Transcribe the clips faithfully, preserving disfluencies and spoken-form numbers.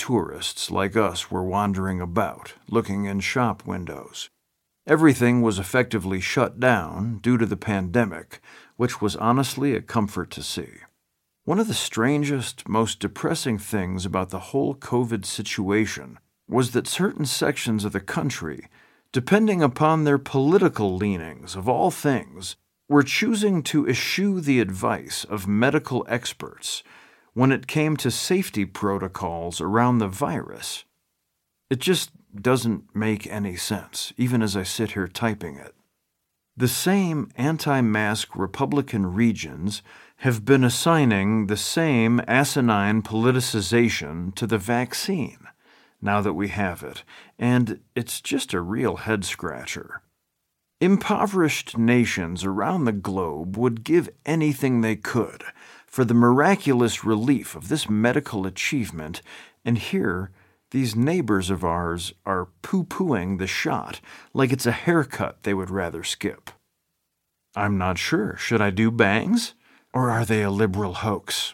tourists like us were wandering about, looking in shop windows. Everything was effectively shut down due to the pandemic, which was honestly a comfort to see. One of the strangest, most depressing things about the whole COVID situation was that certain sections of the country, depending upon their political leanings of all things, were choosing to eschew the advice of medical experts when it came to safety protocols around the virus. It just doesn't make any sense, even as I sit here typing it. The same anti-mask Republican regions have been assigning the same asinine politicization to the vaccine, now that we have it, and it's just a real head-scratcher. Impoverished nations around the globe would give anything they could for the miraculous relief of this medical achievement, and here, these neighbors of ours are poo-pooing the shot like it's a haircut they would rather skip. I'm not sure. Should I do bangs? Or are they a liberal hoax?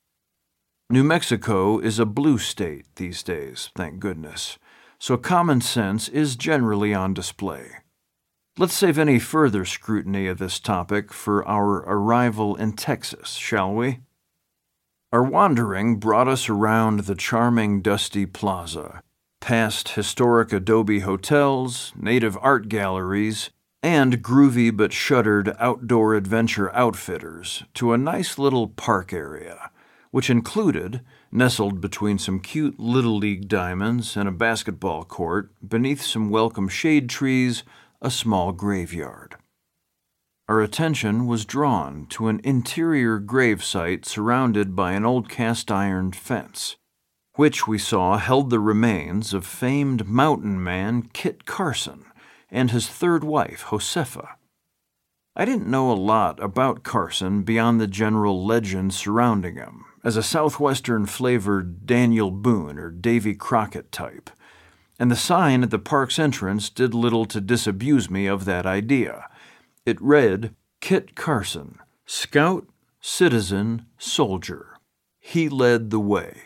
New Mexico is a blue state these days, thank goodness, so common sense is generally on display. Let's save any further scrutiny of this topic for our arrival in Texas, shall we? Our wandering brought us around the charming Dusty Plaza, past historic adobe hotels, native art galleries, and groovy but shuttered outdoor adventure outfitters to a nice little park area, which included, nestled between some cute Little League diamonds and a basketball court, beneath some welcome shade trees, a small graveyard. Our attention was drawn to an interior gravesite surrounded by an old cast-iron fence, which we saw held the remains of famed mountain man Kit Carson and his third wife, Josefa. I didn't know a lot about Carson beyond the general legend surrounding him, as a Southwestern-flavored Daniel Boone or Davy Crockett type, and the sign at the park's entrance did little to disabuse me of that idea. It read, Kit Carson, Scout, Citizen, Soldier. He led the way.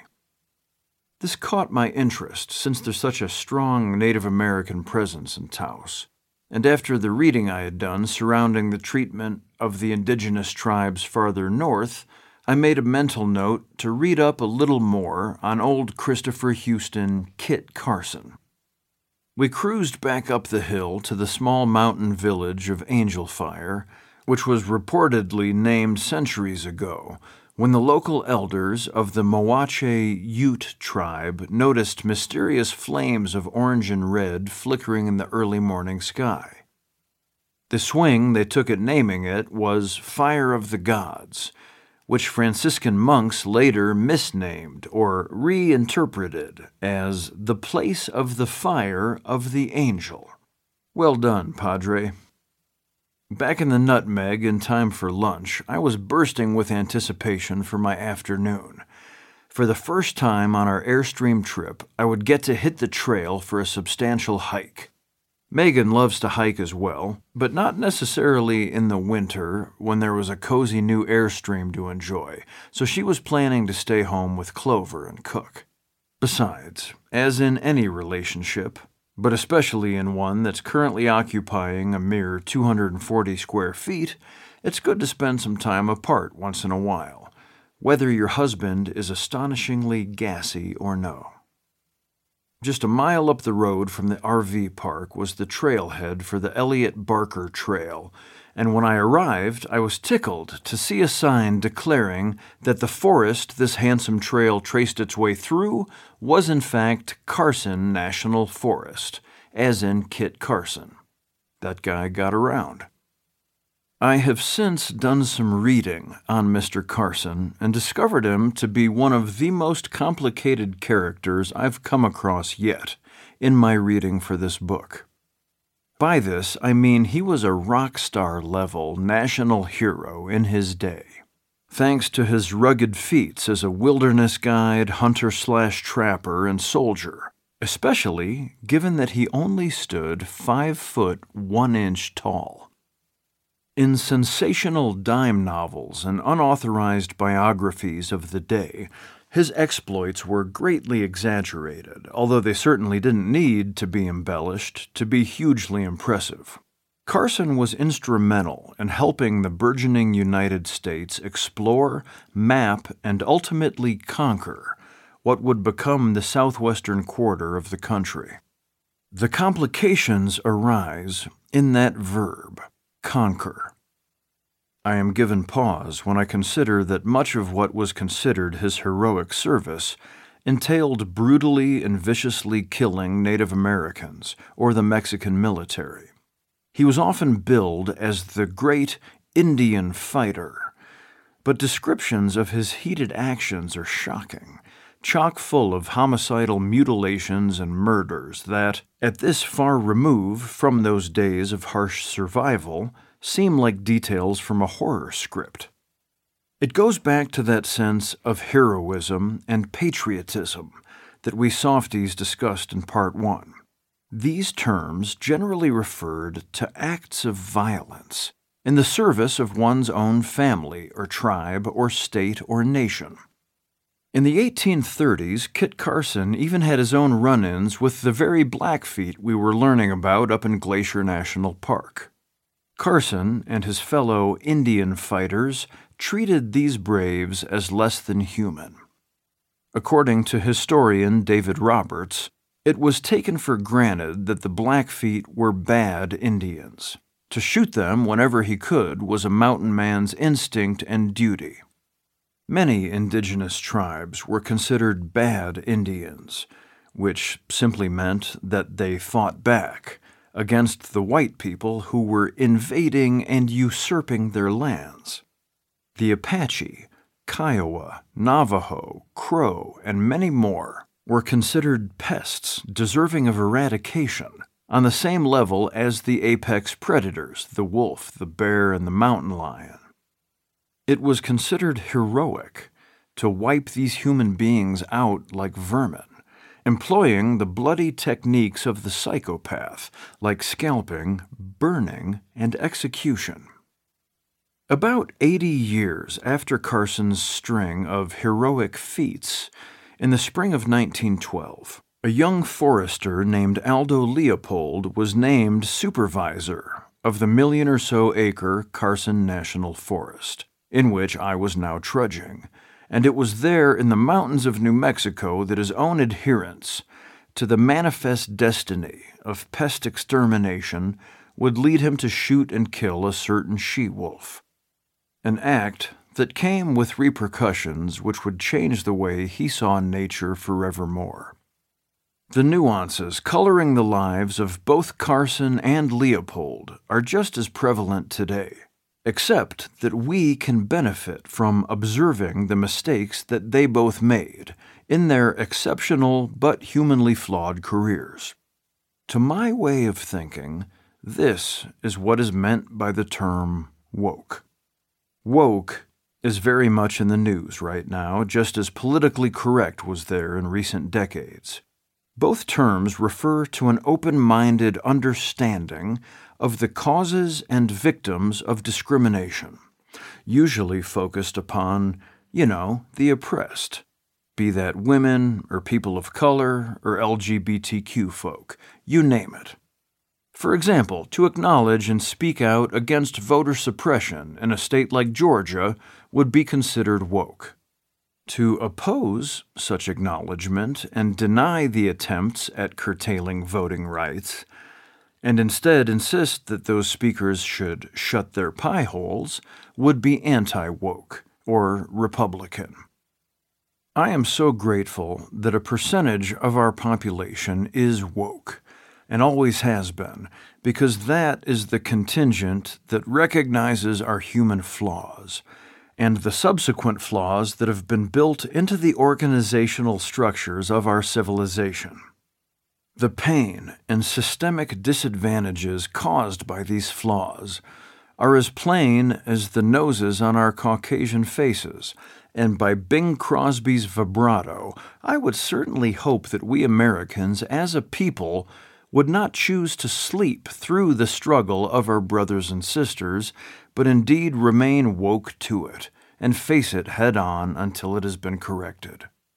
This caught my interest since there's such a strong Native American presence in Taos, and after the reading I had done surrounding the treatment of the indigenous tribes farther north, I made a mental note to read up a little more on old Christopher Houston Kit Carson. We cruised back up the hill to the small mountain village of Angel Fire, which was reportedly named centuries ago, when the local elders of the Mowache Ute tribe noticed mysterious flames of orange and red flickering in the early morning sky. The swing they took at naming it was Fire of the Gods, which Franciscan monks later misnamed or reinterpreted as the place of the fire of the angel. Well done, Padre. Back in the Nutmeg in time for lunch, I was bursting with anticipation for my afternoon. For the first time on our Airstream trip, I would get to hit the trail for a substantial hike. Megan loves to hike as well, but not necessarily in the winter when there was a cozy new Airstream to enjoy, so she was planning to stay home with Clover and cook. Besides, as in any relationship, but especially in one that's currently occupying a mere two hundred forty square feet, it's good to spend some time apart once in a while, whether your husband is astonishingly gassy or no. Just a mile up the road from the R V park was the trailhead for the Elliott Barker Trail, and when I arrived, I was tickled to see a sign declaring that the forest this handsome trail traced its way through was in fact Carson National Forest, as in Kit Carson. That guy got around. I have since done some reading on Mister Carson and discovered him to be one of the most complicated characters I've come across yet in my reading for this book. By this, I mean he was a rock star level national hero in his day, thanks to his rugged feats as a wilderness guide, hunter-slash-trapper, and soldier, especially given that he only stood five foot one inch tall. In sensational dime novels and unauthorized biographies of the day, His exploits were greatly exaggerated, although they certainly didn't need to be embellished to be hugely impressive. Carson was instrumental in helping the burgeoning United States explore, map, and ultimately conquer what would become the southwestern quarter of the country. The complications arise in that verb, conquer. I am given pause when I consider that much of what was considered his heroic service entailed brutally and viciously killing Native Americans or the Mexican military. He was often billed as the great Indian fighter, but descriptions of his heated actions are shocking, chock full of homicidal mutilations and murders that, at this far remove from those days of harsh survival, seem like details from a horror script. It goes back to that sense of heroism and patriotism that we softies discussed in Part one. These terms generally referred to acts of violence in the service of one's own family or tribe or state or nation. In the eighteen thirties, Kit Carson even had his own run-ins with the very Blackfeet we were learning about up in Glacier National Park. Carson and his fellow Indian fighters treated these braves as less than human. According to historian David Roberts, it was taken for granted that the Blackfeet were bad Indians. To shoot them whenever he could was a mountain man's instinct and duty. Many indigenous tribes were considered bad Indians, which simply meant that they fought back against the white people who were invading and usurping their lands. The Apache, Kiowa, Navajo, Crow, and many more were considered pests deserving of eradication on the same level as the apex predators, the wolf, the bear, and the mountain lion. It was considered heroic to wipe these human beings out like vermin, employing the bloody techniques of the psychopath, like scalping, burning, and execution. About eighty years after Carson's string of heroic feats, in the spring of nineteen twelve, a young forester named Aldo Leopold was named supervisor of the million or so acre Carson National Forest, in which I was now trudging, and it was there in the mountains of New Mexico that his own adherence to the manifest destiny of pest extermination would lead him to shoot and kill a certain she-wolf, an act that came with repercussions which would change the way he saw nature forevermore. The nuances coloring the lives of both Carson and Leopold are just as prevalent today, except that we can benefit from observing the mistakes that they both made in their exceptional but humanly flawed careers. To my way of thinking, this is what is meant by the term woke. Woke is very much in the news right now, just as politically correct was there in recent decades. Both terms refer to an open-minded understanding of the causes and victims of discrimination, usually focused upon, you know, the oppressed, be that women or people of color or L G B T Q folk, you name it. For example, to acknowledge and speak out against voter suppression in a state like Georgia would be considered woke. To oppose such acknowledgement and deny the attempts at curtailing voting rights, and instead insist that those speakers should shut their pie holes, would be anti-woke, or Republican. I am so grateful that a percentage of our population is woke, and always has been, because that is the contingent that recognizes our human flaws, and the subsequent flaws that have been built into the organizational structures of our civilization. The pain and systemic disadvantages caused by these flaws are as plain as the noses on our Caucasian faces, and by Bing Crosby's vibrato, I would certainly hope that we Americans, as a people, would not choose to sleep through the struggle of our brothers and sisters, but indeed remain woke to it and face it head-on until it has been corrected.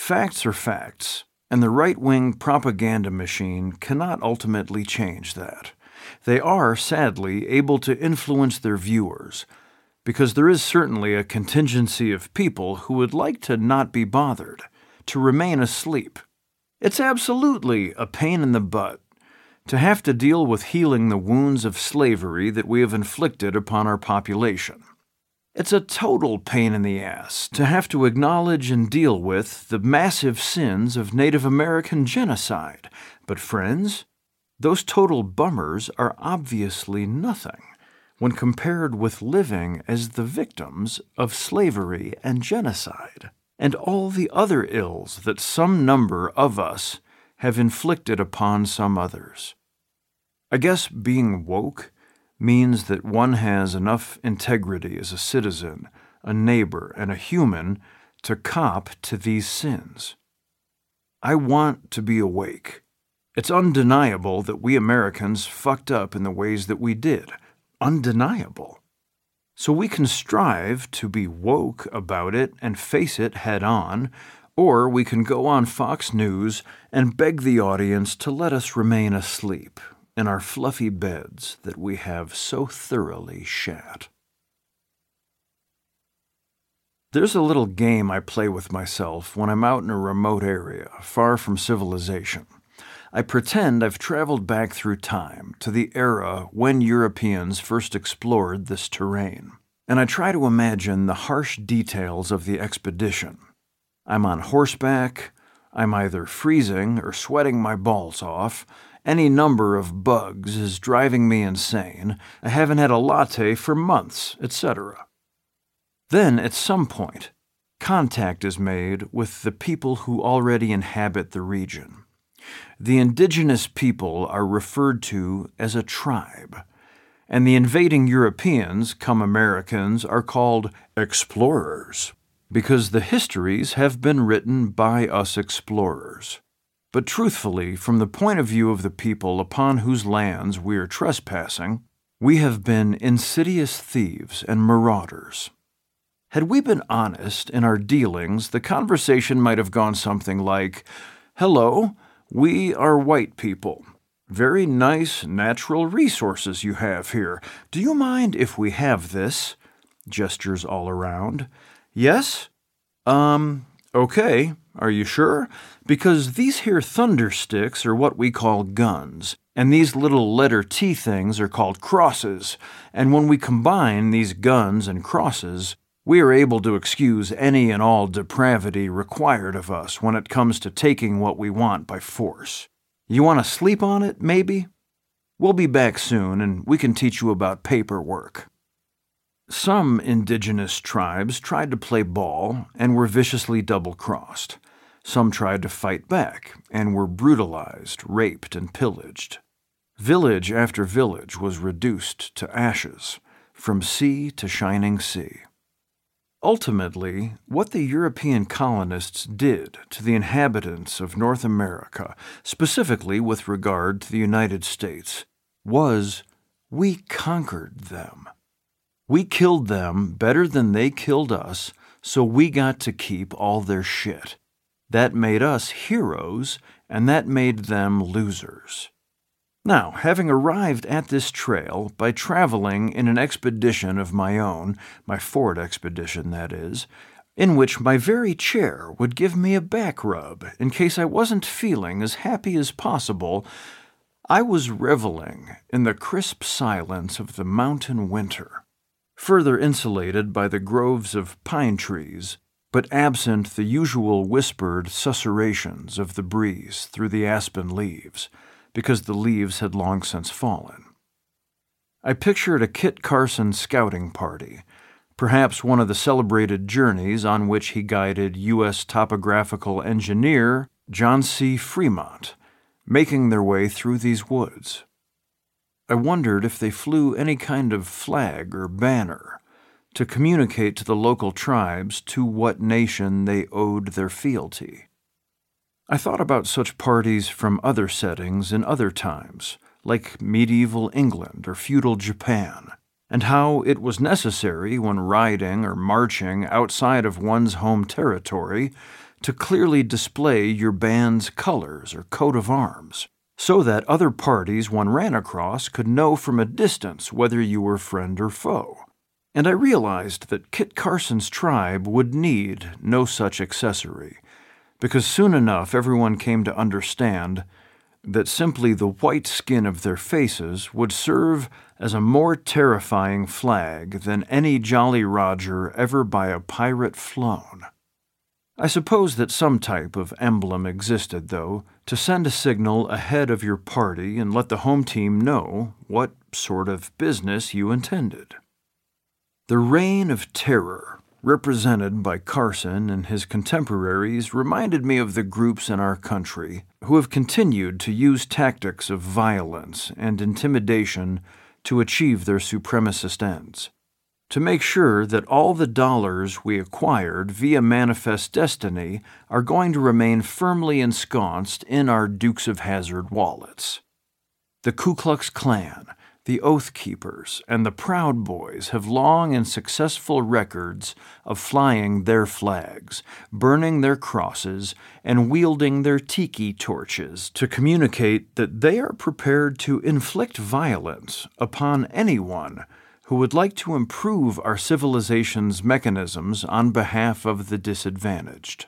Facts are facts, and the right-wing propaganda machine cannot ultimately change that. They are, sadly, able to influence their viewers, because there is certainly a contingency of people who would like to not be bothered, to remain asleep. It's absolutely a pain in the butt to have to deal with healing the wounds of slavery that we have inflicted upon our population. It's a total pain in the ass to have to acknowledge and deal with the massive sins of Native American genocide. But friends, those total bummers are obviously nothing when compared with living as the victims of slavery and genocide, and all the other ills that some number of us have inflicted upon some others. I guess being woke means that one has enough integrity as a citizen, a neighbor, and a human to cop to these sins. I want to be awake. It's undeniable that we Americans fucked up in the ways that we did. Undeniable. So we can strive to be woke about it and face it head on, or we can go on Fox News and beg the audience to let us remain asleep in our fluffy beds that we have so thoroughly shat. There's a little game I play with myself when I'm out in a remote area, far from civilization. I pretend I've traveled back through time to the era when Europeans first explored this terrain, and I try to imagine the harsh details of the expedition. I'm on horseback, I'm either freezing or sweating my balls off, any number of bugs is driving me insane, I haven't had a latte for months, et cetera. Then, at some point, contact is made with the people who already inhabit the region. The indigenous people are referred to as a tribe, and the invading Europeans, come Americans, are called explorers, because the histories have been written by us explorers. But truthfully, from the point of view of the people upon whose lands we are trespassing, we have been insidious thieves and marauders. Had we been honest in our dealings, the conversation might have gone something like, "Hello, we are white people. Very nice natural resources you have here. Do you mind if we have this?" Gestures all around. "Yes? Um, okay. Are you sure? Because these here thunder sticks are what we call guns, and these little letter T things are called crosses, and when we combine these guns and crosses, we are able to excuse any and all depravity required of us when it comes to taking what we want by force. You want to sleep on it, maybe? We'll be back soon, and we can teach you about paperwork." Some indigenous tribes tried to play ball and were viciously double-crossed. Some tried to fight back and were brutalized, raped, and pillaged. Village after village was reduced to ashes, from sea to shining sea. Ultimately, what the European colonists did to the inhabitants of North America, specifically with regard to the United States, was we conquered them. We killed them better than they killed us, so we got to keep all their shit. That made us heroes, and that made them losers. Now, having arrived at this trail by traveling in an expedition of my own, my Ford expedition, that is, in which my very chair would give me a back rub in case I wasn't feeling as happy as possible, I was reveling in the crisp silence of the mountain winter, further insulated by the groves of pine trees, but absent the usual whispered susurrations of the breeze through the aspen leaves, because the leaves had long since fallen. I pictured a Kit Carson scouting party, perhaps one of the celebrated journeys on which he guided U S topographical engineer John C. Fremont, making their way through these woods. I wondered if they flew any kind of flag or banner to communicate to the local tribes to what nation they owed their fealty. I thought about such parties from other settings in other times, like medieval England or feudal Japan, and how it was necessary when riding or marching outside of one's home territory to clearly display your band's colors or coat of arms, so that other parties one ran across could know from a distance whether you were friend or foe. And I realized that Kit Carson's tribe would need no such accessory, because soon enough everyone came to understand that simply the white skin of their faces would serve as a more terrifying flag than any Jolly Roger ever by a pirate flown. I suppose that some type of emblem existed, though, to send a signal ahead of your party and let the home team know what sort of business you intended. The reign of terror represented by Carson and his contemporaries reminded me of the groups in our country who have continued to use tactics of violence and intimidation to achieve their supremacist ends, to make sure that all the dollars we acquired via Manifest Destiny are going to remain firmly ensconced in our Dukes of Hazzard wallets. The Ku Klux Klan, the Oath Keepers, and the Proud Boys have long and successful records of flying their flags, burning their crosses, and wielding their tiki torches to communicate that they are prepared to inflict violence upon anyone who would like to improve our civilization's mechanisms on behalf of the disadvantaged.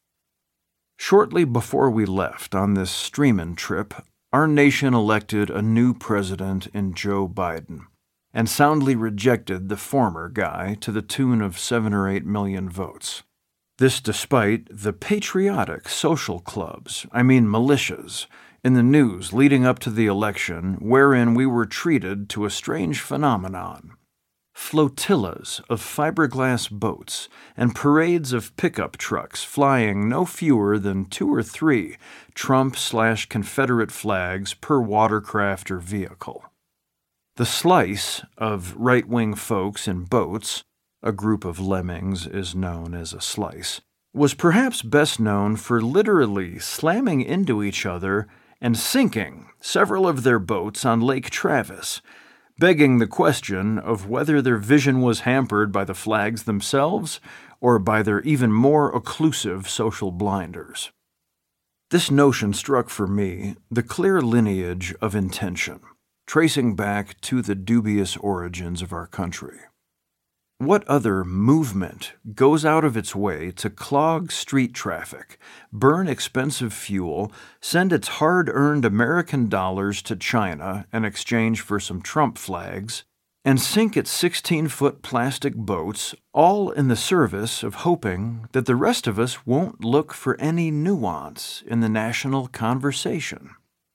Shortly before we left on this streamin' trip, our nation elected a new president in Joe Biden, and soundly rejected the former guy to the tune of seven or eight million votes. This despite the patriotic social clubs, I mean militias, in the news leading up to the election, wherein we were treated to a strange phenomenon. Flotillas of fiberglass boats and parades of pickup trucks flying no fewer than two or three Trump-slash-Confederate flags per watercraft or vehicle. The slice of right-wing folks in boats, a group of lemmings is known as a slice, was perhaps best known for literally slamming into each other and sinking several of their boats on Lake Travis, begging the question of whether their vision was hampered by the flags themselves or by their even more occlusive social blinders. This notion struck for me the clear lineage of intention, tracing back to the dubious origins of our country. What other movement goes out of its way to clog street traffic, burn expensive fuel, send its hard-earned American dollars to China in exchange for some Trump flags, and sink its sixteen-foot plastic boats, all in the service of hoping that the rest of us won't look for any nuance in the national conversation?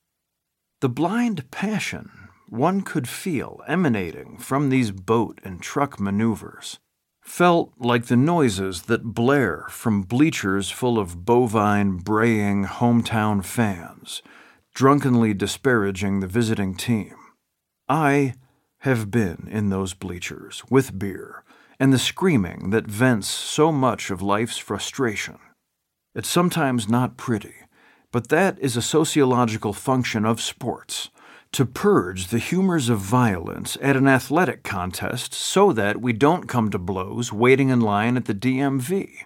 The blind passion one could feel emanating from these boat and truck maneuvers felt like the noises that blare from bleachers full of bovine, braying hometown fans, drunkenly disparaging the visiting team. I have been in those bleachers with beer and the screaming that vents so much of life's frustration. It's sometimes not pretty, but that is a sociological function of sports, to purge the humors of violence at an athletic contest so that we don't come to blows waiting in line at the D M V.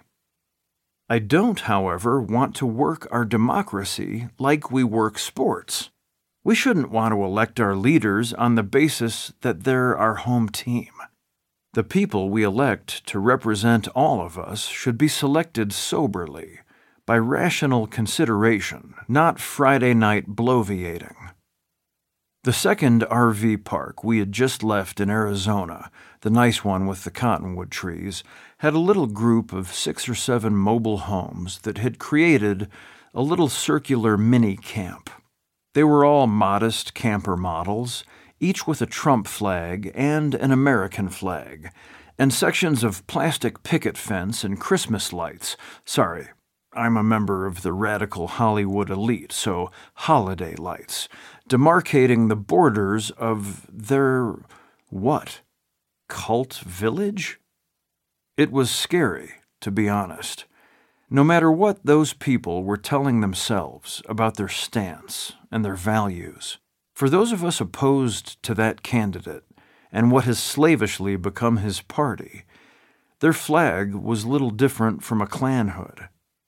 I don't, however, want to work our democracy like we work sports. We shouldn't want to elect our leaders on the basis that they're our home team. The people we elect to represent all of us should be selected soberly, by rational consideration, not Friday night bloviating. The second R V park we had just left in Arizona, the nice one with the cottonwood trees, had a little group of six or seven mobile homes that had created a little circular mini-camp. They were all modest camper models, each with a Trump flag and an American flag, and sections of plastic picket fence and Christmas lights. Sorry, I'm a member of the radical Hollywood elite, so holiday lights, demarcating the borders of their, what, cult village? It was scary, to be honest. No matter what those people were telling themselves about their stance and their values, for those of us opposed to that candidate and what has slavishly become his party, their flag was little different from a Klan hood.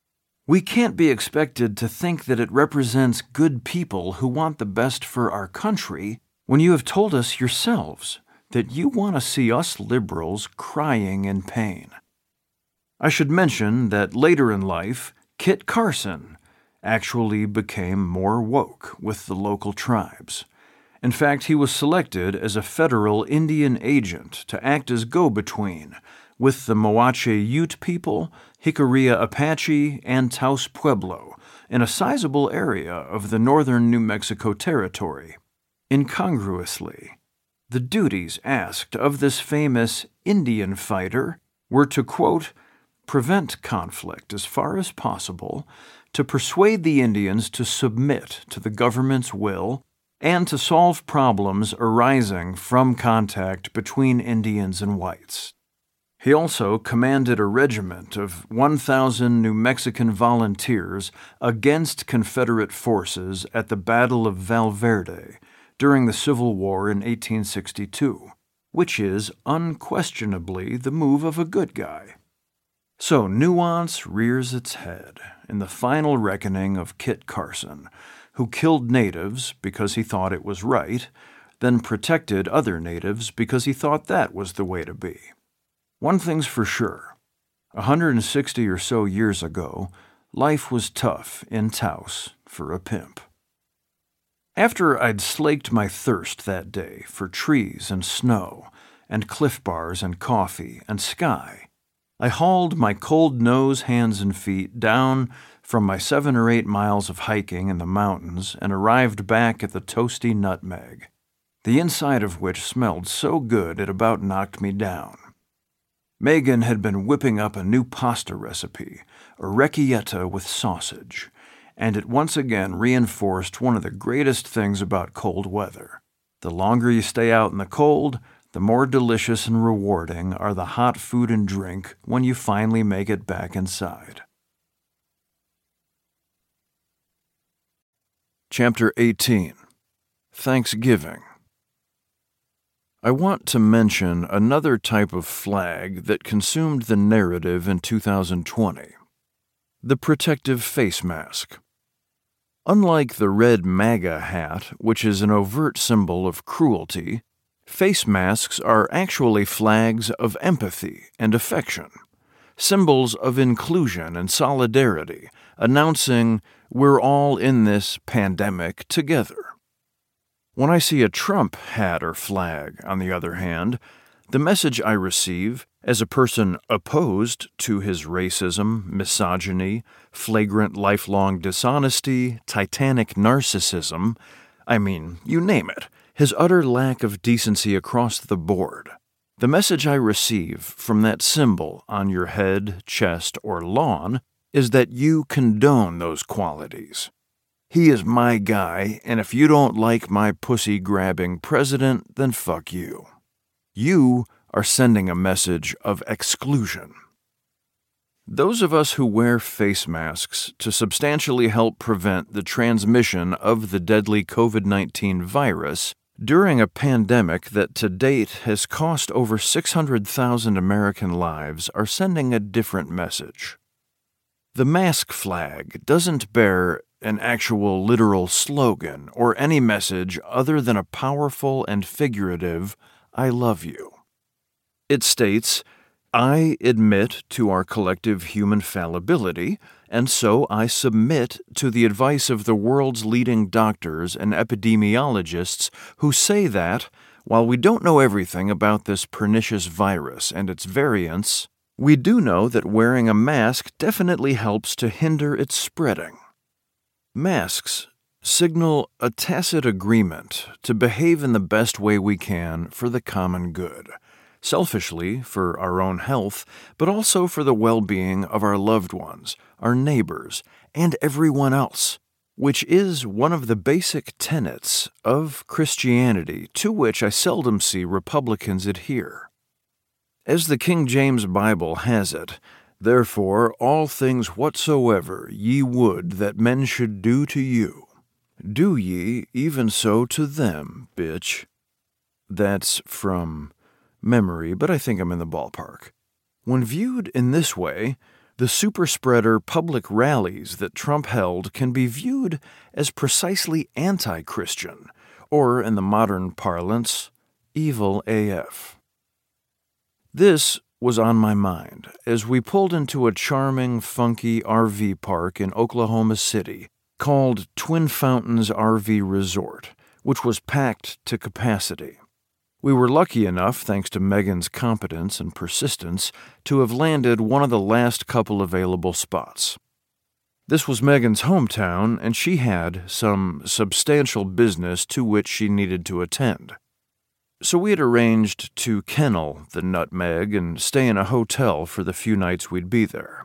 We can't be expected to think that it represents good people who want the best for our country when you have told us yourselves that you want to see us liberals crying in pain. I should mention that later in life, Kit Carson actually became more woke with the local tribes. In fact, he was selected as a federal Indian agent to act as go-between with the Moache Ute people, Jicarilla Apache, and Taos Pueblo in a sizable area of the northern New Mexico territory. Incongruously, the duties asked of this famous Indian fighter were to, quote, prevent conflict as far as possible, to persuade the Indians to submit to the government's will, and to solve problems arising from contact between Indians and whites. He also commanded a regiment of one thousand New Mexican volunteers against Confederate forces at the Battle of Val Verde during the Civil War in eighteen sixty-two, which is unquestionably the move of a good guy. So nuance rears its head in the final reckoning of Kit Carson, who killed natives because he thought it was right, then protected other natives because he thought that was the way to be. One thing's for sure, one hundred sixty or so years ago, life was tough in Taos for a pimp. After I'd slaked my thirst that day for trees and snow, and Cliff Bars and coffee and sky, I hauled my cold nose, hands, and feet down from my seven or eight miles of hiking in the mountains and arrived back at the toasty Nutmeg, the inside of which smelled so good it about knocked me down. Megan had been whipping up a new pasta recipe, orecchietta with sausage, and it once again reinforced one of the greatest things about cold weather. The longer you stay out in the cold, the more delicious and rewarding are the hot food and drink when you finally make it back inside. Chapter eighteen. Thanksgiving. I want to mention another type of flag that consumed the narrative in two thousand twenty. The protective face mask. Unlike the red MAGA hat, which is an overt symbol of cruelty, face masks are actually flags of empathy and affection, symbols of inclusion and solidarity, announcing we're all in this pandemic together. When I see a Trump hat or flag, on the other hand, the message I receive, as a person opposed to his racism, misogyny, flagrant lifelong dishonesty, titanic narcissism, I mean, you name it, his utter lack of decency across the board. The message I receive from that symbol on your head, chest, or lawn is that you condone those qualities. He is my guy, and if you don't like my pussy-grabbing president, then fuck you. You are sending a message of exclusion. Those of us who wear face masks to substantially help prevent the transmission of the deadly covid nineteen virus during a pandemic that to date has cost over six hundred thousand American lives are sending a different message. The mask flag doesn't bear an actual literal slogan or any message other than a powerful and figurative "I love you." It states, I admit to our collective human fallibility, and so I submit to the advice of the world's leading doctors and epidemiologists who say that, while we don't know everything about this pernicious virus and its variants, we do know that wearing a mask definitely helps to hinder its spreading. Masks signal a tacit agreement to behave in the best way we can for the common good, selfishly for our own health, but also for the well-being of our loved ones, our neighbors, and everyone else, which is one of the basic tenets of Christianity to which I seldom see Republicans adhere. As the King James Bible has it, therefore all things whatsoever ye would that men should do to you, do ye even so to them, bitch. That's from memory, but I think I'm in the ballpark. When viewed in this way, The superspreader public rallies that Trump held can be viewed as precisely anti-Christian, or in the modern parlance, evil A F. This was on my mind as we pulled into a charming, funky R V park in Oklahoma City called Twin Fountains R V Resort, which was packed to capacity. We were lucky enough, thanks to Megan's competence and persistence, to have landed one of the last couple available spots. This was Megan's hometown, and she had some substantial business to which she needed to attend. So we had arranged to kennel the nutmeg and stay in a hotel for the few nights we'd be there.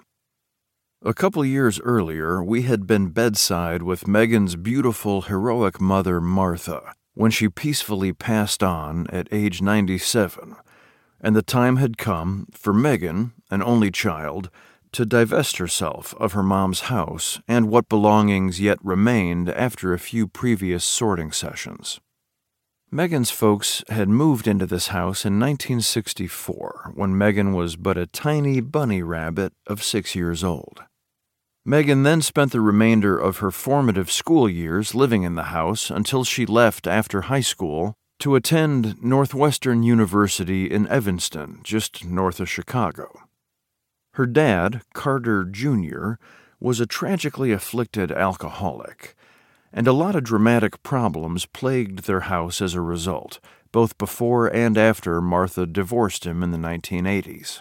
A couple years earlier, we had been bedside with Megan's beautiful, heroic mother, Martha, when she peacefully passed on at age ninety-seven, and the time had come for Megan, an only child, to divest herself of her mom's house and what belongings yet remained after a few previous sorting sessions. Megan's folks had moved into this house in nineteen sixty-four, when Megan was but a tiny bunny rabbit of six years old. Megan then spent the remainder of her formative school years living in the house until she left after high school to attend Northwestern University in Evanston, just north of Chicago. Her dad, Carter Junior, was a tragically afflicted alcoholic, and a lot of dramatic problems plagued their house as a result, both before and after Martha divorced him in the nineteen eighties.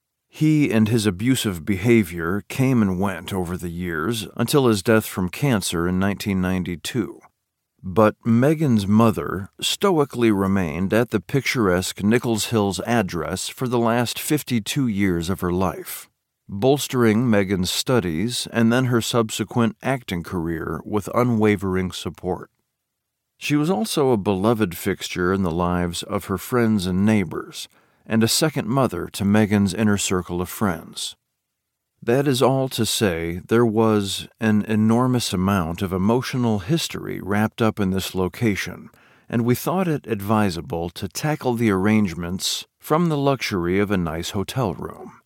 He and his abusive behavior came and went over the years until his death from cancer in nineteen ninety-two. But Megan's mother stoically remained at the picturesque Nichols Hills address for the last fifty-two years of her life, bolstering Megan's studies and then her subsequent acting career with unwavering support. She was also a beloved fixture in the lives of her friends and neighbors, and a second mother to Megan's inner circle of friends. That is all to say, there was an enormous amount of emotional history wrapped up in this location, and we thought it advisable to tackle the arrangements from the luxury of a nice hotel room.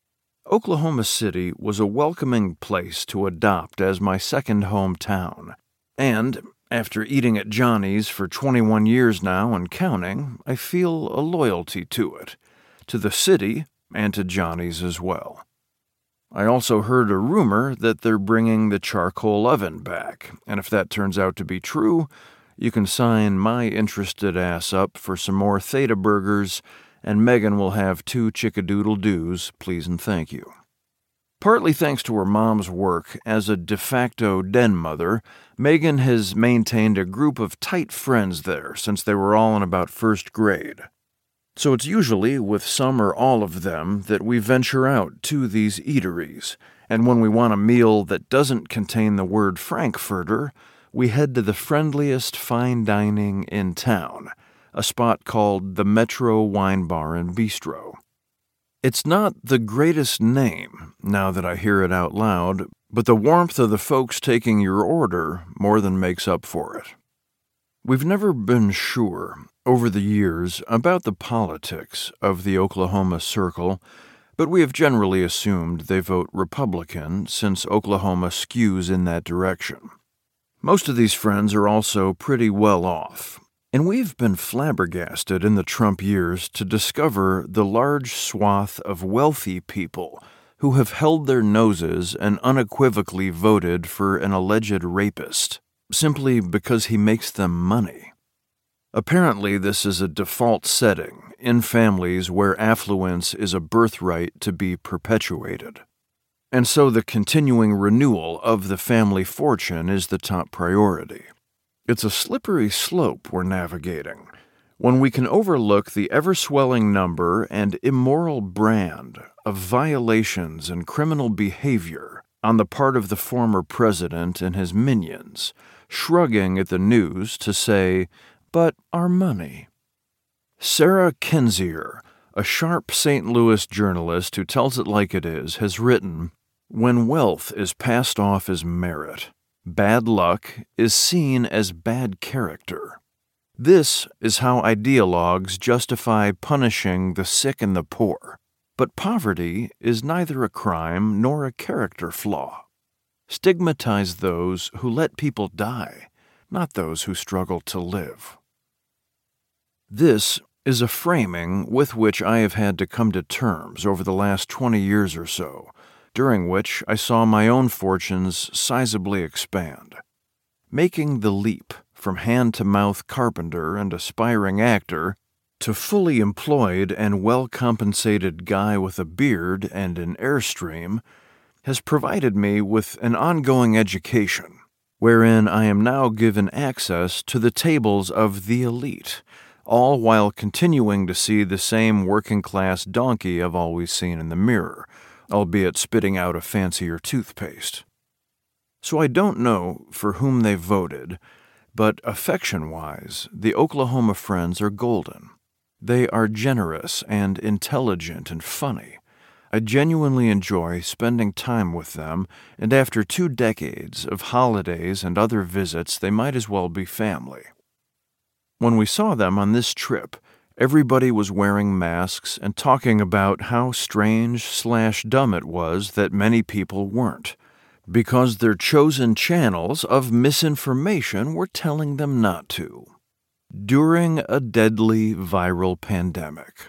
Oklahoma City was a welcoming place to adopt as my second hometown, and after eating at Johnny's for twenty-one years now and counting, I feel a loyalty to it, to the city, and to Johnny's as well. I also heard a rumor that they're bringing the charcoal oven back, and if that turns out to be true, you can sign my interested ass up for some more Theta burgers, and Megan will have two chickadoodle-doos, please and thank you. Partly thanks to her mom's work as a de facto den mother, Megan has maintained a group of tight friends there since they were all in about first grade. So it's usually with some or all of them that we venture out to these eateries, and when we want a meal that doesn't contain the word Frankfurter, we head to the friendliest fine dining in town, a spot called the Metro Wine Bar and Bistro. It's not the greatest name, now that I hear it out loud, but the warmth of the folks taking your order more than makes up for it. We've never been sure, over the years, about the politics of the Oklahoma Circle, but we have generally assumed they vote Republican since Oklahoma skews in that direction. Most of these friends are also pretty well off, and we've been flabbergasted in the Trump years to discover the large swath of wealthy people who have held their noses and unequivocally voted for an alleged rapist, simply because he makes them money. Apparently, this is a default setting in families where affluence is a birthright to be perpetuated. And so the continuing renewal of the family fortune is the top priority. It's a slippery slope we're navigating when we can overlook the ever-swelling number and immoral brand of violations and criminal behavior on the part of the former president and his minions, shrugging at the news to say, "But our money." Sarah Kendzior, a sharp Saint Louis journalist who tells it like it is, has written, "When wealth is passed off as merit, bad luck is seen as bad character. This is how ideologues justify punishing the sick and the poor, But poverty is neither a crime nor a character flaw. Stigmatize those who let people die, not those who struggle to live. This is a framing with which I have had to come to terms over the last twenty years or so, during which I saw my own fortunes sizably expand. Making the leap from hand-to-mouth carpenter and aspiring actor to fully employed and well-compensated guy with a beard and an Airstream has provided me with an ongoing education, wherein I am now given access to the tables of the elite, all while continuing to see the same working-class donkey I've always seen in the mirror, albeit spitting out a fancier toothpaste. So I don't know for whom they voted, but affection-wise, the Oklahoma Friends are golden. They are generous and intelligent and funny. I genuinely enjoy spending time with them, and after two decades of holidays and other visits, they might as well be family. When we saw them on this trip, everybody was wearing masks and talking about how strange slash dumb it was that many people weren't, because their chosen channels of misinformation were telling them not to, during a deadly viral pandemic.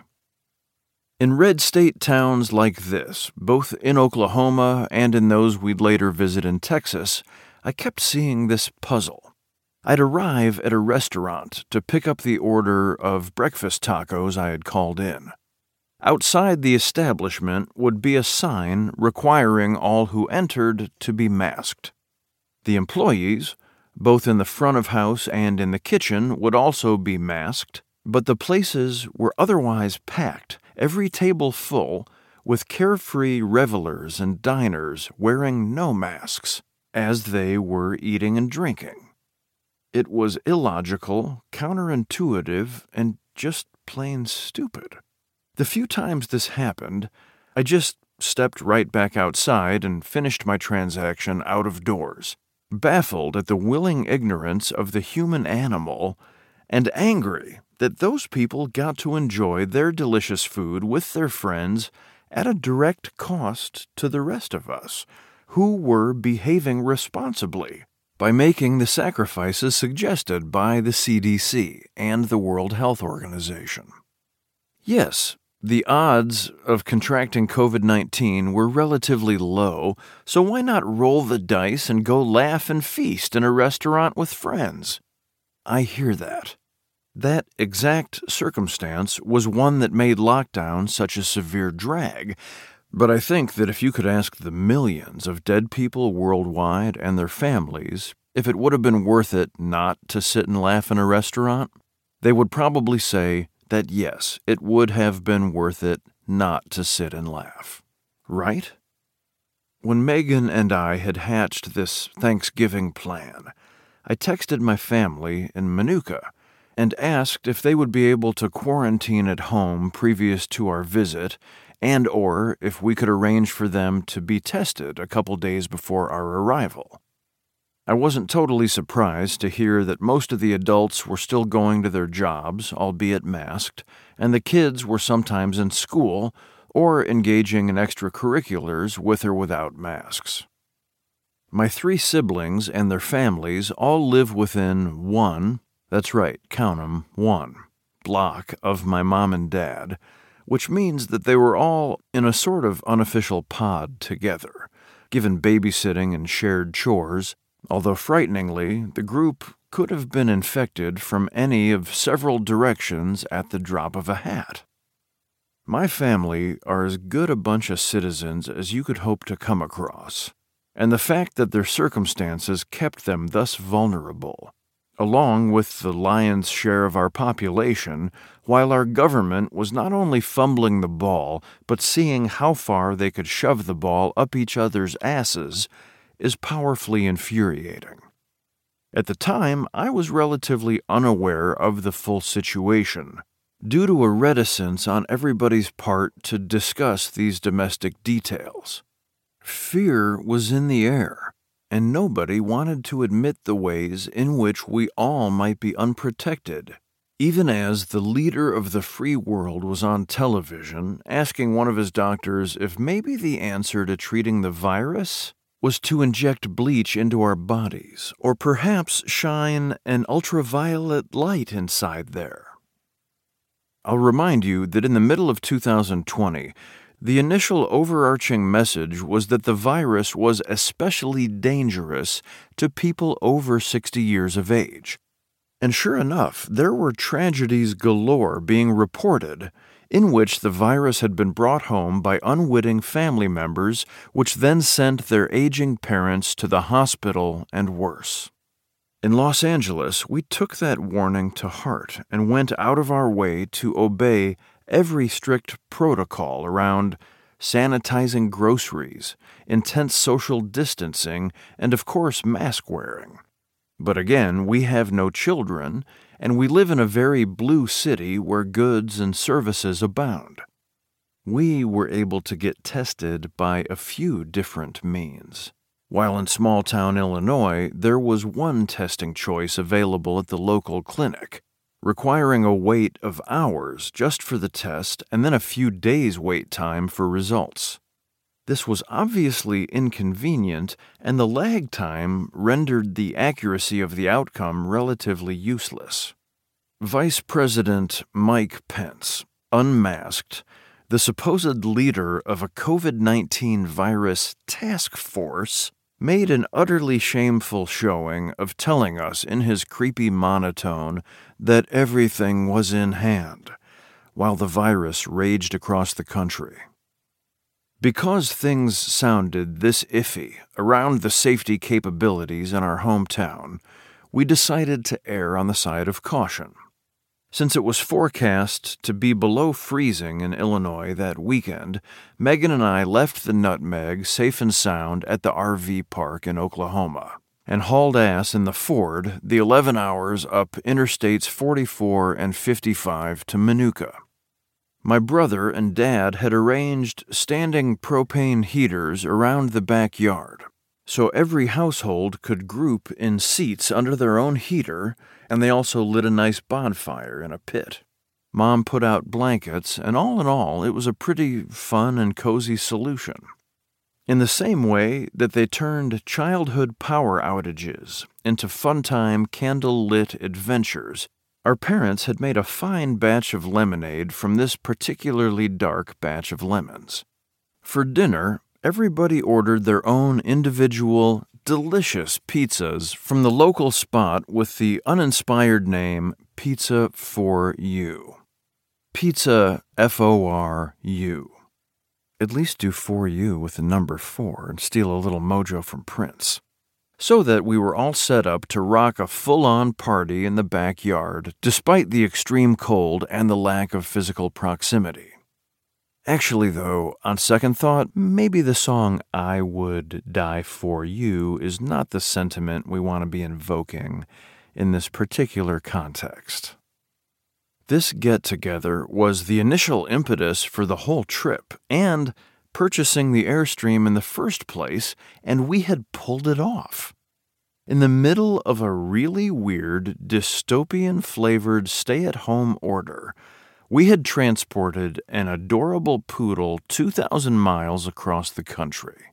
In red state towns like this, both in Oklahoma and in those we'd later visit in Texas, I kept seeing this puzzle. I'd arrive at a restaurant to pick up the order of breakfast tacos I had called in. Outside the establishment would be a sign requiring all who entered to be masked. The employees, both in the front of house and in the kitchen, would also be masked, but the places were otherwise packed, every table full, with carefree revelers and diners wearing no masks, as they were eating and drinking. It was illogical, counterintuitive, and just plain stupid. The few times this happened, I just stepped right back outside and finished my transaction out of doors, baffled at the willing ignorance of the human animal and angry that those people got to enjoy their delicious food with their friends at a direct cost to the rest of us, who were behaving responsibly by making the sacrifices suggested by the C D C and the World Health Organization. Yes, the odds of contracting covid nineteen were relatively low, so why not roll the dice and go laugh and feast in a restaurant with friends? I hear that. That exact circumstance was one that made lockdown such a severe drag, but I think that if you could ask the millions of dead people worldwide and their families if it would have been worth it not to sit and laugh in a restaurant, they would probably say that yes, it would have been worth it not to sit and laugh. Right? When Megan and I had hatched this Thanksgiving plan, I texted my family in Manuka and asked if they would be able to quarantine at home previous to our visit, and or if we could arrange for them to be tested a couple days before our arrival. I wasn't totally surprised to hear that most of the adults were still going to their jobs, albeit masked, and the kids were sometimes in school or engaging in extracurriculars with or without masks. My three siblings and their families all live within one, that's right, count 'em, one, block of my mom and dad, which means that they were all in a sort of unofficial pod together, given babysitting and shared chores, although frighteningly, the group could have been infected from any of several directions at the drop of a hat. My family are as good a bunch of citizens as you could hope to come across, and the fact that their circumstances kept them thus vulnerable, along with the lion's share of our population, while our government was not only fumbling the ball, but seeing how far they could shove the ball up each other's asses, is powerfully infuriating. At the time, I was relatively unaware of the full situation, due to a reticence on everybody's part to discuss these domestic details. Fear was in the air, and nobody wanted to admit the ways in which we all might be unprotected Even as the leader of the free world was on television asking one of his doctors if maybe the answer to treating the virus was to inject bleach into our bodies, or perhaps shine an ultraviolet light inside there. I'll remind you that in the middle of two thousand twenty, the initial overarching message was that the virus was especially dangerous to people over sixty years of age. And sure enough, there were tragedies galore being reported in which the virus had been brought home by unwitting family members, which then sent their aging parents to the hospital and worse. In Los Angeles, we took that warning to heart and went out of our way to obey every strict protocol around sanitizing groceries, intense social distancing, and of course mask wearing. But again, we have no children, and we live in a very blue city where goods and services abound. We were able to get tested by a few different means. While in small-town Illinois, there was one testing choice available at the local clinic, requiring a wait of hours just for the test and then a few days wait time for results. This was obviously inconvenient, and the lag time rendered the accuracy of the outcome relatively useless. Vice President Mike Pence, unmasked, the supposed leader of a COVID nineteen virus task force, made an utterly shameful showing of telling us in his creepy monotone that everything was in hand, while the virus raged across the country. Because things sounded this iffy around the safety capabilities in our hometown, we decided to err on the side of caution. Since it was forecast to be below freezing in Illinois that weekend, Megan and I left the Nutmeg safe and sound at the R V park in Oklahoma and hauled ass in the Ford the eleven hours up Interstates forty-four and fifty-five to Minooka. My brother and Dad had arranged standing propane heaters around the backyard, so every household could group in seats under their own heater, and they also lit a nice bonfire in a pit. Mom put out blankets, and all in all, it was a pretty fun and cozy solution. In the same way that they turned childhood power outages into fun-time candle-lit adventures, our parents had made a fine batch of lemonade from this particularly dark batch of lemons. For dinner, everybody ordered their own individual, delicious pizzas from the local spot with the uninspired name Pizza for You. Pizza F O R U. At least do for you with the number four and steal a little mojo from Prince. So that we were all set up to rock a full-on party in the backyard, despite the extreme cold and the lack of physical proximity. Actually, though, on second thought, maybe the song I Would Die For You is not the sentiment we want to be invoking in this particular context. This get-together was the initial impetus for the whole trip and purchasing the Airstream in the first place, and we had pulled it off. In the middle of a really weird, dystopian-flavored stay-at-home order, we had transported an adorable poodle two thousand miles across the country.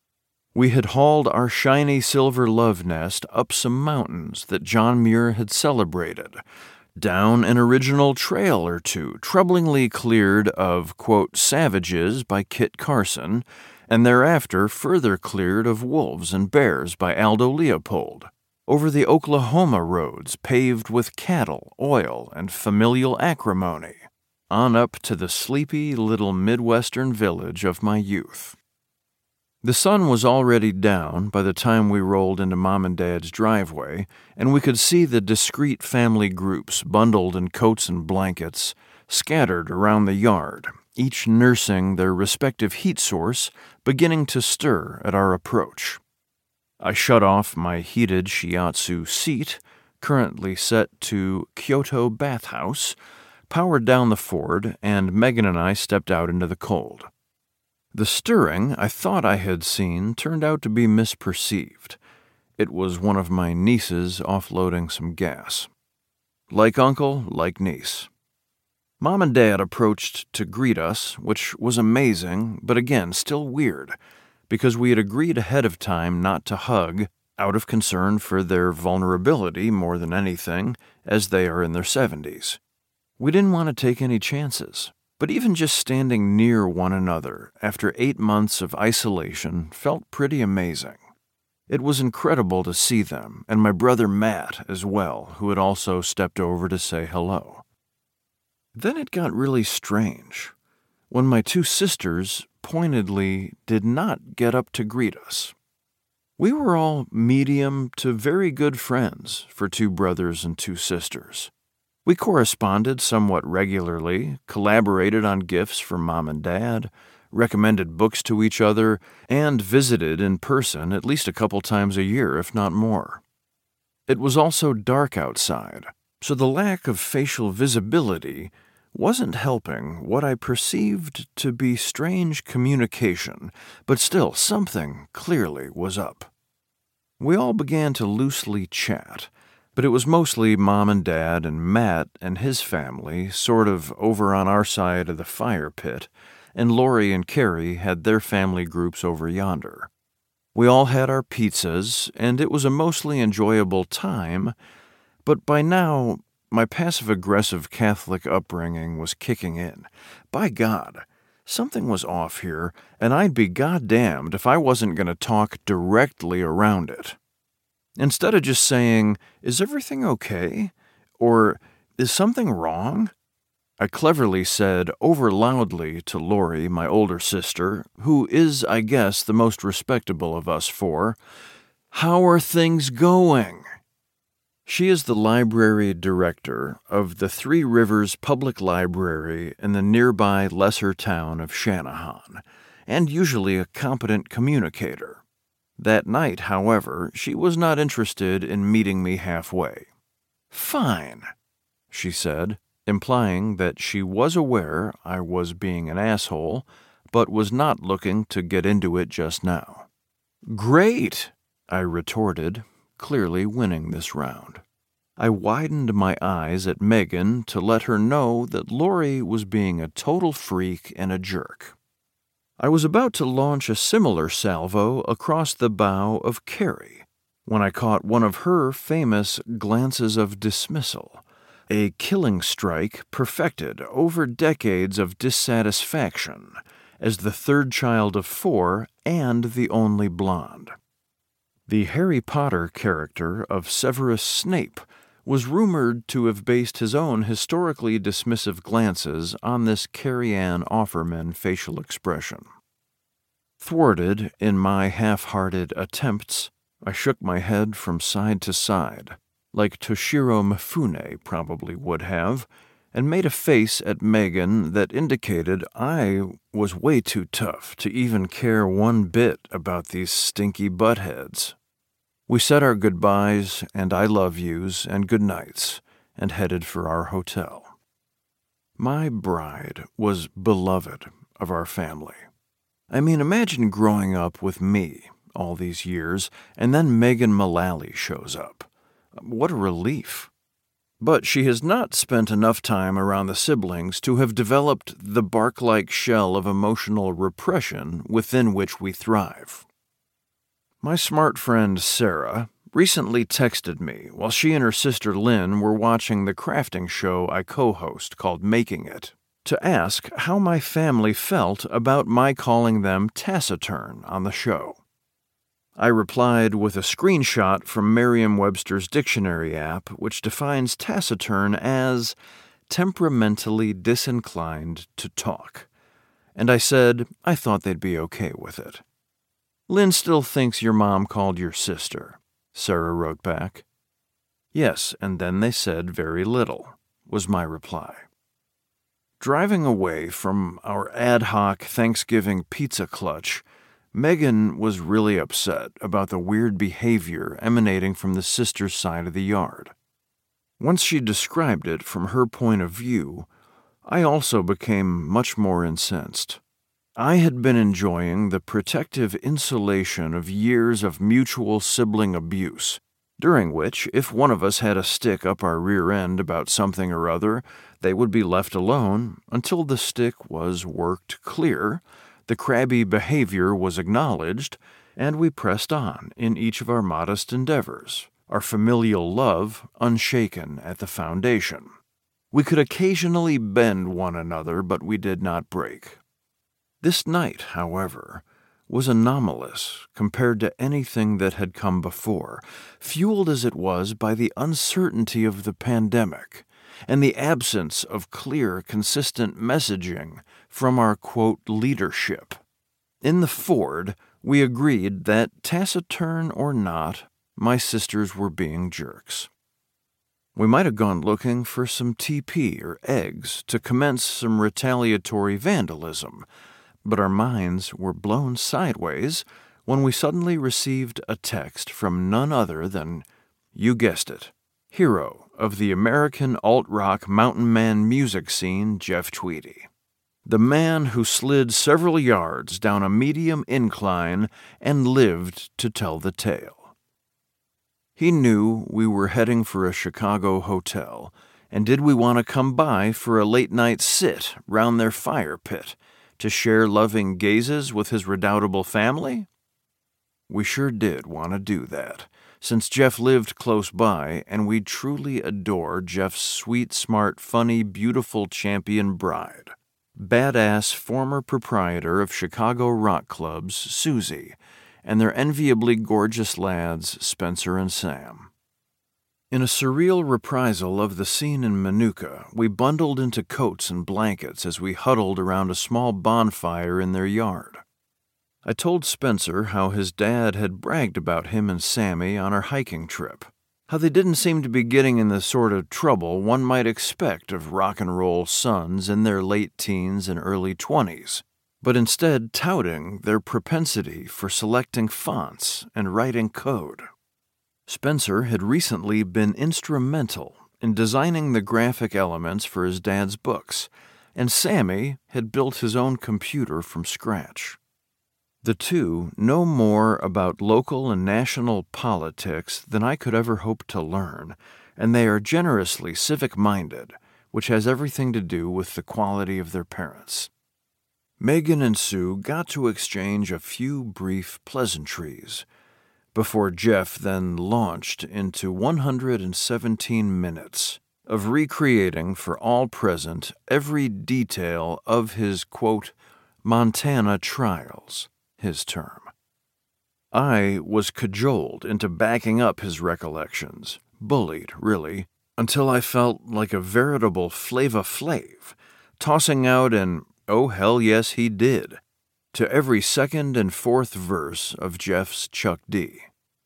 We had hauled our shiny silver love nest up some mountains that John Muir had celebrated, down an original trail or two, troublingly cleared of, quote, savages by Kit Carson, and thereafter further cleared of wolves and bears by Aldo Leopold, over the Oklahoma roads paved with cattle, oil, and familial acrimony, on up to the sleepy little Midwestern village of my youth. The sun was already down by the time we rolled into Mom and Dad's driveway, and we could see the discreet family groups bundled in coats and blankets, scattered around the yard, each nursing their respective heat source, beginning to stir at our approach. I shut off my heated shiatsu seat, currently set to Kyoto bathhouse, powered down the Ford, and Megan and I stepped out into the cold. The stirring I thought I had seen turned out to be misperceived. It was one of my nieces offloading some gas. Like uncle, like niece. Mom and Dad approached to greet us, which was amazing, but again, still weird, because we had agreed ahead of time not to hug, out of concern for their vulnerability more than anything, as they are in their seventies. We didn't want to take any chances, but even just standing near one another after eight months of isolation felt pretty amazing. It was incredible to see them, and my brother Matt as well, who had also stepped over to say hello. Then it got really strange, when my two sisters pointedly did not get up to greet us. We were all medium to very good friends for two brothers and two sisters. We corresponded somewhat regularly, collaborated on gifts for Mom and Dad, recommended books to each other, and visited in person at least a couple times a year, if not more. It was also dark outside, so the lack of facial visibility wasn't helping what I perceived to be strange communication, but still something clearly was up. We all began to loosely chat, but it was mostly Mom and Dad and Matt and his family sort of over on our side of the fire pit, and Lori and Carrie had their family groups over yonder. We all had our pizzas, and it was a mostly enjoyable time, but by now, my passive-aggressive Catholic upbringing was kicking in. By God, something was off here, and I'd be goddamned if I wasn't going to talk directly around it. Instead of just saying, "Is everything okay?" or "Is something wrong?" I cleverly said over loudly to Lori, my older sister, who is, I guess, the most respectable of us four, "How are things going?" She is the library director of the Three Rivers Public Library in the nearby lesser town of Shanahan, and usually a competent communicator. That night, however, she was not interested in meeting me halfway. "Fine," she said, implying that she was aware I was being an asshole, but was not looking to get into it just now. "Great," I retorted, clearly winning this round. I widened my eyes at Megan to let her know that Lori was being a total freak and a jerk. I was about to launch a similar salvo across the bow of Carrie when I caught one of her famous glances of dismissal, a killing strike perfected over decades of dissatisfaction as the third child of four and the only blonde. The Harry Potter character of Severus Snape was rumored to have based his own historically dismissive glances on this Carrie Ann Offerman facial expression. Thwarted in my half-hearted attempts, I shook my head from side to side, like Toshiro Mifune probably would have, and made a face at Megan that indicated I was way too tough to even care one bit about these stinky buttheads. We said our goodbyes and I love yous and good nights and headed for our hotel. My bride was beloved of our family. I mean, imagine growing up with me all these years and then Megan Mullally shows up. What a relief. But she has not spent enough time around the siblings to have developed the bark-like shell of emotional repression within which we thrive. My smart friend Sarah recently texted me while she and her sister Lynn were watching the crafting show I co-host called Making It, to ask how my family felt about my calling them taciturn on the show. I replied with a screenshot from Merriam-Webster's dictionary app, which defines taciturn as temperamentally disinclined to talk, and I said I thought they'd be okay with it. "Lynn still thinks your mom called your sister," Sarah wrote back. "Yes, and then they said very little," was my reply. Driving away from our ad hoc Thanksgiving pizza clutch, Megan was really upset about the weird behavior emanating from the sister's side of the yard. Once she described it from her point of view, I also became much more incensed. I had been enjoying the protective insulation of years of mutual sibling abuse, during which, if one of us had a stick up our rear end about something or other, they would be left alone until the stick was worked clear, the crabby behavior was acknowledged, and we pressed on in each of our modest endeavors, our familial love unshaken at the foundation. We could occasionally bend one another, but we did not break. This night, however, was anomalous compared to anything that had come before, fueled as it was by the uncertainty of the pandemic and the absence of clear, consistent messaging from our, quote, leadership. In the Ford, we agreed that, taciturn or not, my sisters were being jerks. We might have gone looking for some T P or eggs to commence some retaliatory vandalism, but our minds were blown sideways when we suddenly received a text from none other than, you guessed it, hero of the American alt-rock mountain man music scene, Jeff Tweedy. The man who slid several yards down a medium incline and lived to tell the tale. He knew we were heading for a Chicago hotel, and did we want to come by for a late-night sit round their fire pit to share loving gazes with his redoubtable family? We sure did want to do that, since Jeff lived close by, and we truly adore Jeff's sweet, smart, funny, beautiful champion bride, badass former proprietor of Chicago rock clubs, Susie, and their enviably gorgeous lads, Spencer and Sam. In a surreal reprisal of the scene in Manuka, we bundled into coats and blankets as we huddled around a small bonfire in their yard. I told Spencer how his dad had bragged about him and Sammy on our hiking trip, how they didn't seem to be getting in the sort of trouble one might expect of rock and roll sons in their late teens and early twenties, but instead touting their propensity for selecting fonts and writing code. Spencer had recently been instrumental in designing the graphic elements for his dad's books, and Sammy had built his own computer from scratch. The two know more about local and national politics than I could ever hope to learn, and they are generously civic-minded, which has everything to do with the quality of their parents. Megan and Sue got to exchange a few brief pleasantries before Jeff then launched into one hundred seventeen minutes of recreating for all present every detail of his, quote, Montana trials, his term. I was cajoled into backing up his recollections, bullied, really, until I felt like a veritable Flava Flav, tossing out an "oh hell yes he did" to every second and fourth verse of Jeff's Chuck D.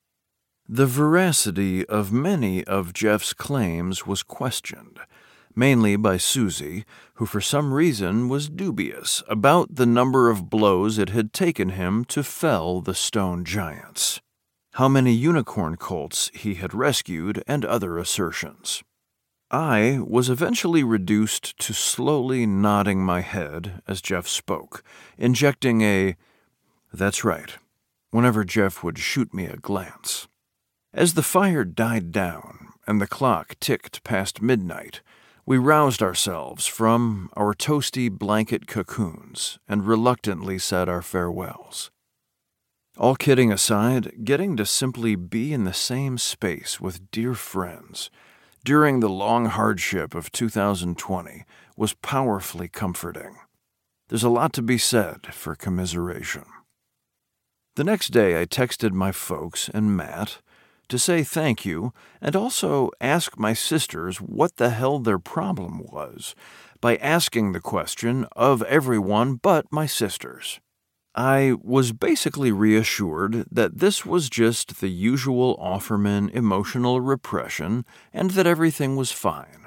The veracity of many of Jeff's claims was questioned, mainly by Susie, who for some reason was dubious about the number of blows it had taken him to fell the stone giants, how many unicorn colts he had rescued, and other assertions. I was eventually reduced to slowly nodding my head as Jeff spoke, injecting a, "That's right," whenever Jeff would shoot me a glance. As the fire died down and the clock ticked past midnight, we roused ourselves from our toasty blanket cocoons and reluctantly said our farewells. All kidding aside, getting to simply be in the same space with dear friends during the long hardship of two thousand twenty was powerfully comforting. There's a lot to be said for commiseration. The next day I texted my folks and Matt to say thank you and also ask my sisters what the hell their problem was by asking the question of everyone but my sisters. I was basically reassured that this was just the usual Offerman emotional repression and that everything was fine.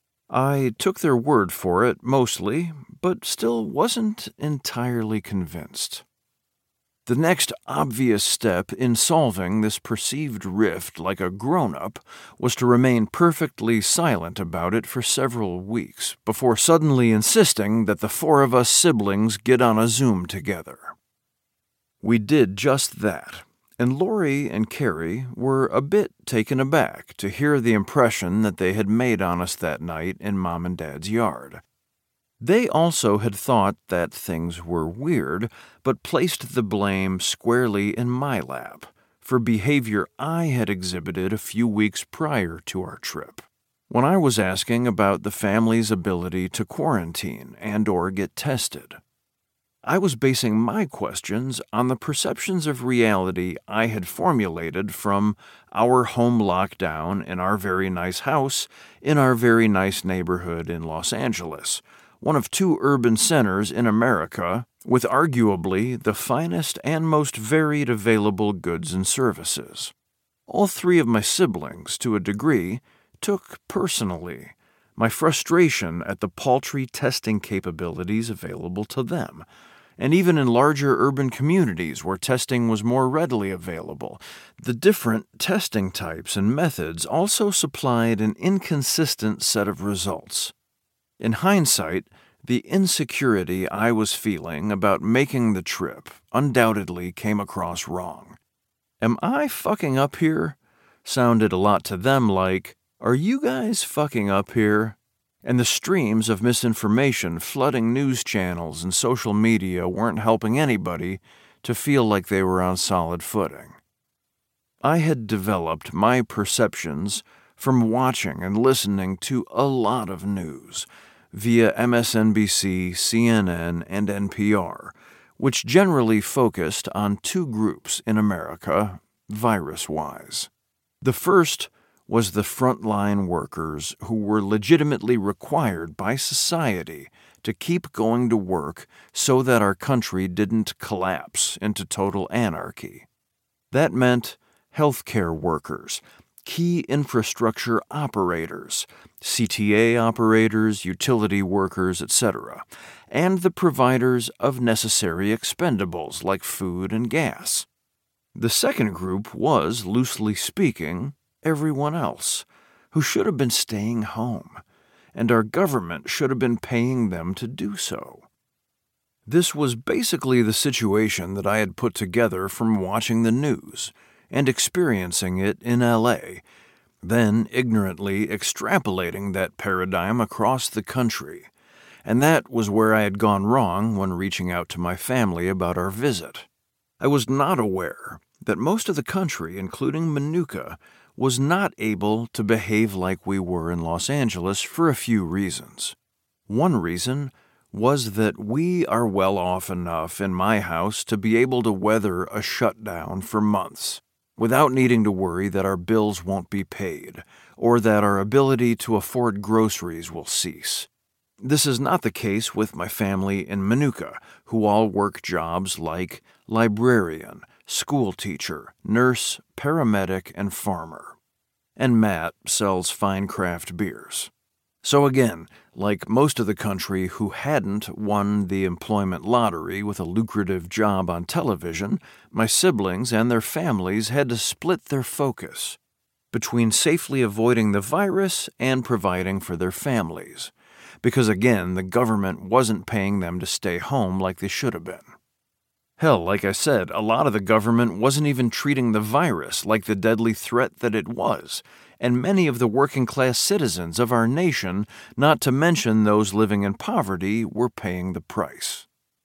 I took their word for it mostly, but still wasn't entirely convinced. The next obvious step in solving this perceived rift like a grown-up was to remain perfectly silent about it for several weeks before suddenly insisting that the four of us siblings get on a Zoom together. We did just that, and Lori and Carrie were a bit taken aback to hear the impression that they had made on us that night in Mom and Dad's yard. They also had thought that things were weird, but placed the blame squarely in my lap for behavior I had exhibited a few weeks prior to our trip, when I was asking about the family's ability to quarantine and or get tested. I was basing my questions on the perceptions of reality I had formulated from our home lockdown in our very nice house in our very nice neighborhood in Los Angeles, one of two urban centers in America with arguably the finest and most varied available goods and services. All three of my siblings, to a degree, took personally my frustration at the paltry testing capabilities available to them. And even in larger urban communities where testing was more readily available, the different testing types and methods also supplied an inconsistent set of results. In hindsight, the insecurity I was feeling about making the trip undoubtedly came across wrong. Am I fucking up here? Sounded a lot to them like, are you guys fucking up here? And the streams of misinformation flooding news channels and social media weren't helping anybody to feel like they were on solid footing. I had developed my perceptions from watching and listening to a lot of news via M S N B C, C N N, and N P R, which generally focused on two groups in America, virus-wise. The first was the frontline workers who were legitimately required by society to keep going to work so that our country didn't collapse into total anarchy. That meant healthcare workers, key infrastructure operators, C T A operators, utility workers, et cetera, and the providers of necessary expendables like food and gas. The second group was, loosely speaking, everyone else, who should have been staying home, and our government should have been paying them to do so. This was basically the situation that I had put together from watching the news and experiencing it in L A, then ignorantly extrapolating that paradigm across the country, and that was where I had gone wrong when reaching out to my family about our visit. I was not aware that most of the country, including Manuka, was not able to behave like we were in Los Angeles for a few reasons. One reason was that we are well off enough in my house to be able to weather a shutdown for months, without needing to worry that our bills won't be paid, or that our ability to afford groceries will cease. This is not the case with my family in Manuka, who all work jobs like librarian, school teacher, nurse, paramedic, and farmer. And Matt sells fine craft beers. So again, like most of the country who hadn't won the employment lottery with a lucrative job on television, my siblings and their families had to split their focus between safely avoiding the virus and providing for their families, because again, the government wasn't paying them to stay home like they should have been. Hell, like I said, a lot of the government wasn't even treating the virus like the deadly threat that it was, and many of the working-class citizens of our nation, not to mention those living in poverty, were paying the price.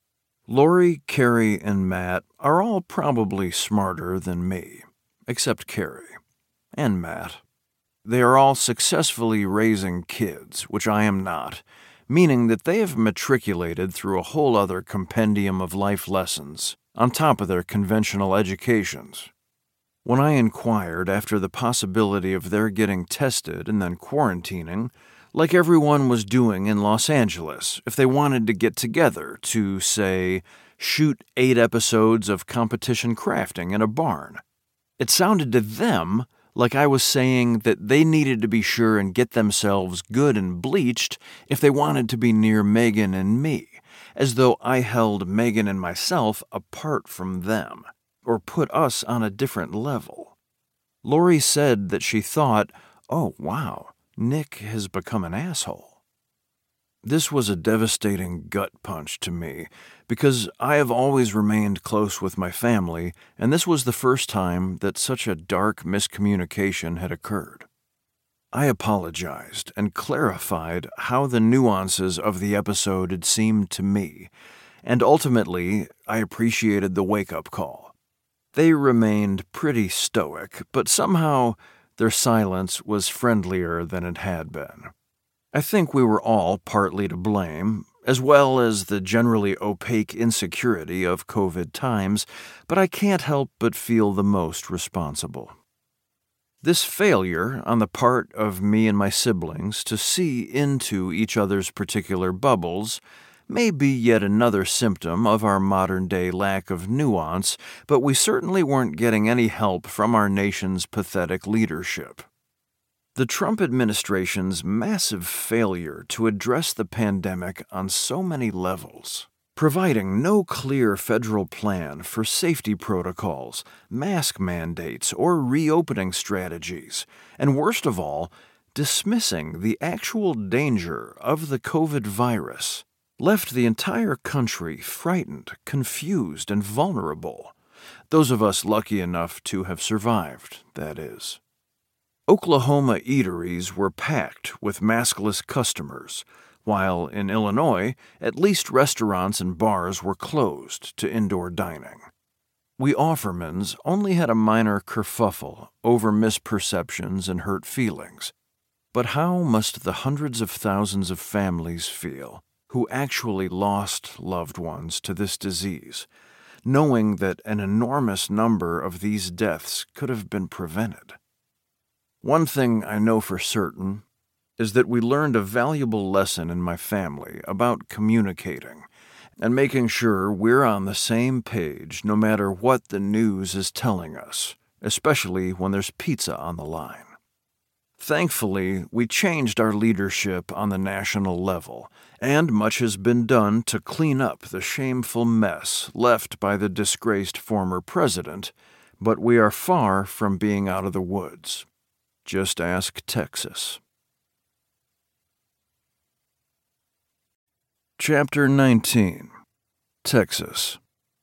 Lori, Carrie, and Matt are all probably smarter than me, except Carrie and Matt. They are all successfully raising kids, which I am not, meaning that they have matriculated through a whole other compendium of life lessons, on top of their conventional educations. When I inquired after the possibility of their getting tested and then quarantining, like everyone was doing in Los Angeles, if they wanted to get together to, say, shoot eight episodes of competition crafting in a barn, it sounded to them like I was saying that they needed to be sure and get themselves good and bleached if they wanted to be near Megan and me, as though I held Megan and myself apart from them, or put us on a different level. Lori said that she thought, oh wow, Nick has become an asshole. This was a devastating gut punch to me, because I have always remained close with my family, and this was the first time that such a dark miscommunication had occurred. I apologized and clarified how the nuances of the episode had seemed to me, and ultimately I appreciated the wake-up call. They remained pretty stoic, but somehow their silence was friendlier than it had been. I think we were all partly to blame, as well as the generally opaque insecurity of COVID times, but I can't help but feel the most responsible. This failure on the part of me and my siblings to see into each other's particular bubbles may be yet another symptom of our modern-day lack of nuance, but we certainly weren't getting any help from our nation's pathetic leadership. The Trump administration's massive failure to address the pandemic on so many levels, providing no clear federal plan for safety protocols, mask mandates, or reopening strategies, and worst of all, dismissing the actual danger of the COVID virus, left the entire country frightened, confused, and vulnerable. Those of us lucky enough to have survived, that is. Oklahoma eateries were packed with maskless customers, while in Illinois, at least restaurants and bars were closed to indoor dining. We Offermans only had a minor kerfuffle over misperceptions and hurt feelings. But how must the hundreds of thousands of families feel who actually lost loved ones to this disease, knowing that an enormous number of these deaths could have been prevented? One thing I know for certain is that we learned a valuable lesson in my family about communicating and making sure we're on the same page no matter what the news is telling us, especially when there's pizza on the line. Thankfully, we changed our leadership on the national level, and much has been done to clean up the shameful mess left by the disgraced former president, but we are far from being out of the woods. Just ask Texas. Chapter nineteen. Texas.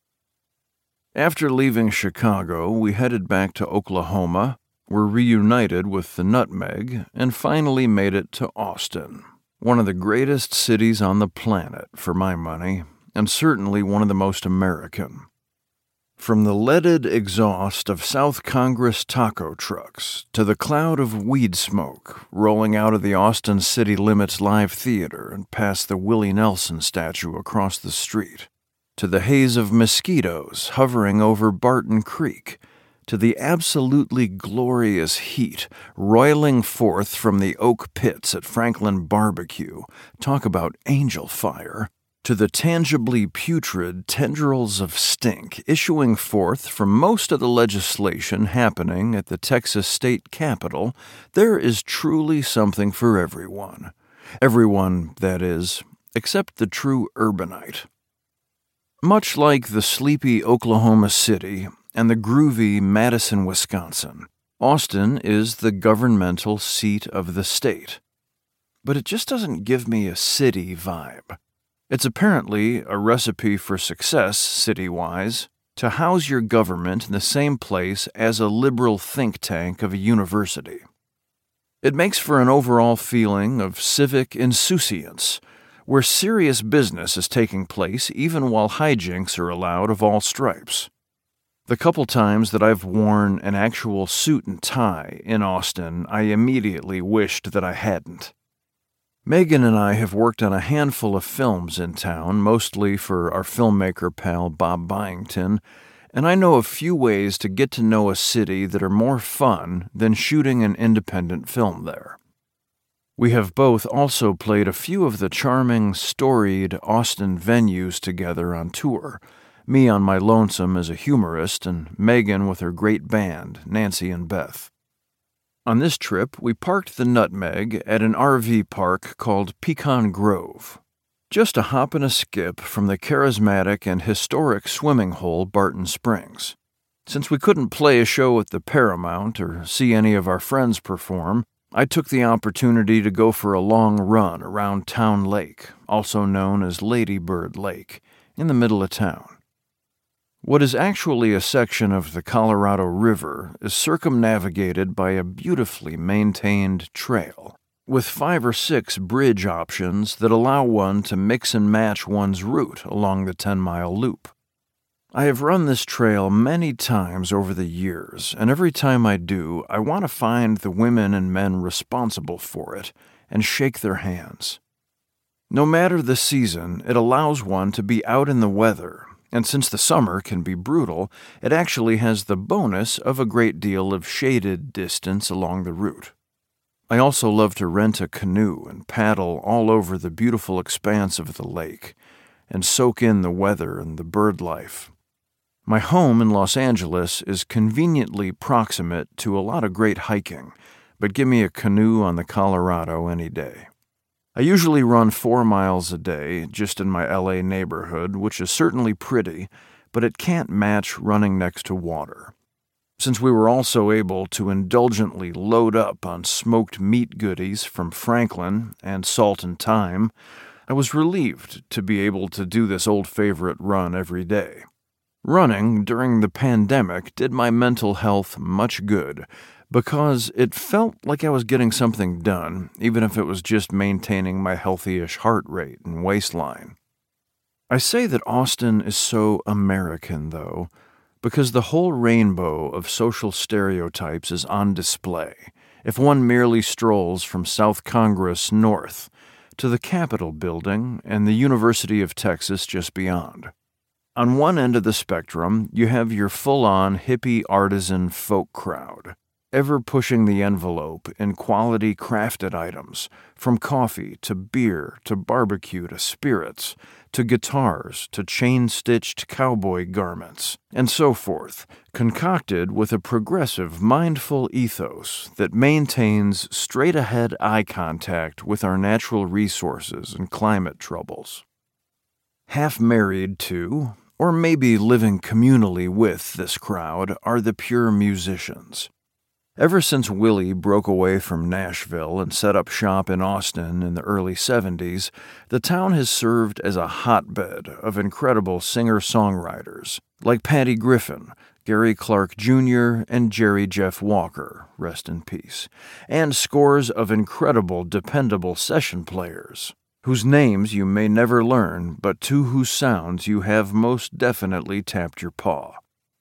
After leaving Chicago, we headed back to Oklahoma, were reunited with the Nutmeg, and finally made it to Austin, one of the greatest cities on the planet, for my money, and certainly one of the most American. From the leaded exhaust of South Congress taco trucks to the cloud of weed smoke rolling out of the Austin City Limits Live Theater and past the Willie Nelson statue across the street, to the haze of mosquitoes hovering over Barton Creek, to the absolutely glorious heat roiling forth from the oak pits at Franklin Barbecue, talk about angel fire, to the tangibly putrid tendrils of stink issuing forth from most of the legislation happening at the Texas state capitol, there is truly something for everyone. Everyone, that is, except the true urbanite. Much like the sleepy Oklahoma City and the groovy Madison, Wisconsin, Austin is the governmental seat of the state. But it just doesn't give me a city vibe. It's apparently a recipe for success, city-wise, to house your government in the same place as a liberal think tank of a university. It makes for an overall feeling of civic insouciance, where serious business is taking place even while hijinks are allowed of all stripes. The couple times that I've worn an actual suit and tie in Austin, I immediately wished that I hadn't. Megan and I have worked on a handful of films in town, mostly for our filmmaker pal Bob Byington, and I know a few ways to get to know a city that are more fun than shooting an independent film there. We have both also played a few of the charming, storied Austin venues together on tour, me on my lonesome as a humorist and Megan with her great band, Nancy and Beth. On this trip, we parked the Nutmeg at an R V park called Pecan Grove, just a hop and a skip from the charismatic and historic swimming hole Barton Springs. Since we couldn't play a show at the Paramount or see any of our friends perform, I took the opportunity to go for a long run around Town Lake, also known as Lady Bird Lake, in the middle of town. What is actually a section of the Colorado River is circumnavigated by a beautifully maintained trail, with five or six bridge options that allow one to mix and match one's route along the ten-mile loop. I have run this trail many times over the years, and every time I do, I want to find the women and men responsible for it and shake their hands. No matter the season, it allows one to be out in the weather, and since the summer can be brutal, it actually has the bonus of a great deal of shaded distance along the route. I also love to rent a canoe and paddle all over the beautiful expanse of the lake and soak in the weather and the bird life. My home in Los Angeles is conveniently proximate to a lot of great hiking, but give me a canoe on the Colorado any day. I usually run four miles a day just in my L A neighborhood, which is certainly pretty, but it can't match running next to water. Since we were also able to indulgently load up on smoked meat goodies from Franklin and salt and thyme, I was relieved to be able to do this old favorite run every day. Running during the pandemic did my mental health much good because it felt like I was getting something done, even if it was just maintaining my healthy-ish heart rate and waistline. I say that Austin is so American, though, because the whole rainbow of social stereotypes is on display if one merely strolls from South Congress north to the Capitol building and the University of Texas just beyond. On one end of the spectrum, you have your full-on hippie artisan folk crowd, ever pushing the envelope in quality crafted items, from coffee to beer to barbecue to spirits, to guitars to chain-stitched cowboy garments, and so forth, concocted with a progressive, mindful ethos that maintains straight-ahead eye contact with our natural resources and climate troubles. Half married to, or maybe living communally with this crowd, are the pure musicians. Ever since Willie broke away from Nashville and set up shop in Austin in the early seventies, the town has served as a hotbed of incredible singer-songwriters like Patty Griffin, Gary Clark Junior, and Jerry Jeff Walker, rest in peace, and scores of incredible, dependable session players, whose names you may never learn, but to whose sounds you have most definitely tapped your paw.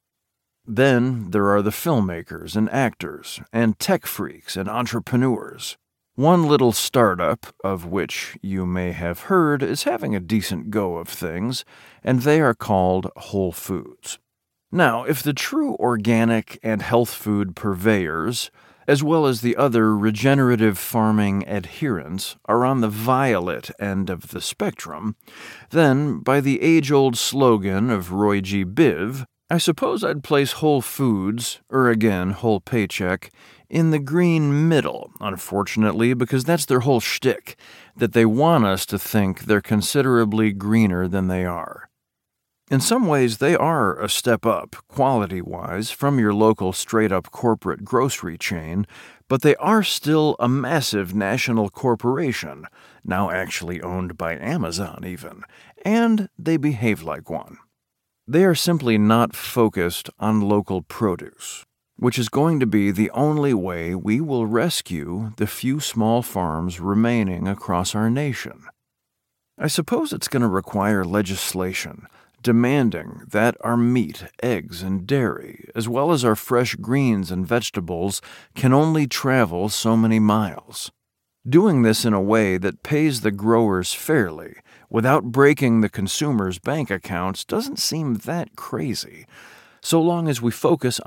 Then there are the filmmakers and actors, and tech freaks and entrepreneurs. One little startup, of which you may have heard, is having a decent go of things, and they are called Whole Foods. Now, if the true organic and health food purveyors, as well as the other regenerative farming adherents, are on the violet end of the spectrum, then, by the age-old slogan of Roy G. Biv, I suppose I'd place Whole Foods, or again, Whole Paycheck, in the green middle, unfortunately, because that's their whole shtick, that they want us to think they're considerably greener than they are. In some ways, they are a step up, quality-wise, from your local straight-up corporate grocery chain, but they are still a massive national corporation, now actually owned by Amazon even, and they behave like one. They are simply not focused on local produce, which is going to be the only way we will rescue the few small farms remaining across our nation. I suppose it's going to require legislation demanding that our meat, eggs, and dairy, as well as our fresh greens and vegetables, can only travel so many miles. Doing this in a way that pays the growers fairly, without breaking the consumers' bank accounts, doesn't seem that crazy, so long as we focus